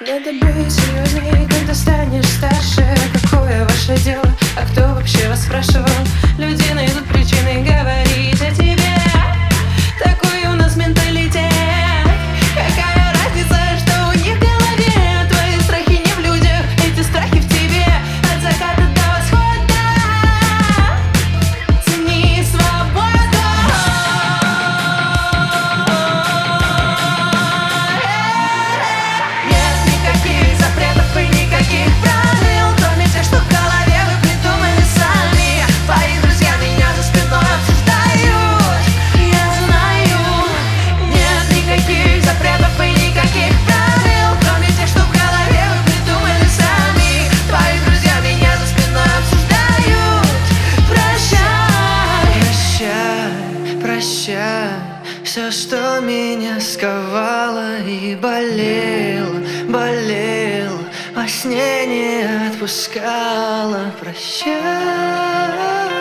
Надо быть серьезней, когда станешь старше. Какое ваше дело? А кто вообще вас спрашивал? Люди найдут причины говорить о тебе. Такой у нас менталитет. Какая разница, что у них в голове? Твои страхи не в людях, эти страхи в тебе. От заката до восхода цени свободу. Нет никаких запретов и никаких правил, кроме тех, что в голове вы придумали сами. Твои друзья меня за спиной обсуждают, я знаю. Нет никаких запретов и никаких правил, кроме тех, что в голове вы придумали сами. Твои друзья меня за спиной обсуждают. Прощай, прощай, прощай. Все, что меня сковало и болело, болело, во сне не отпускало. Прощай.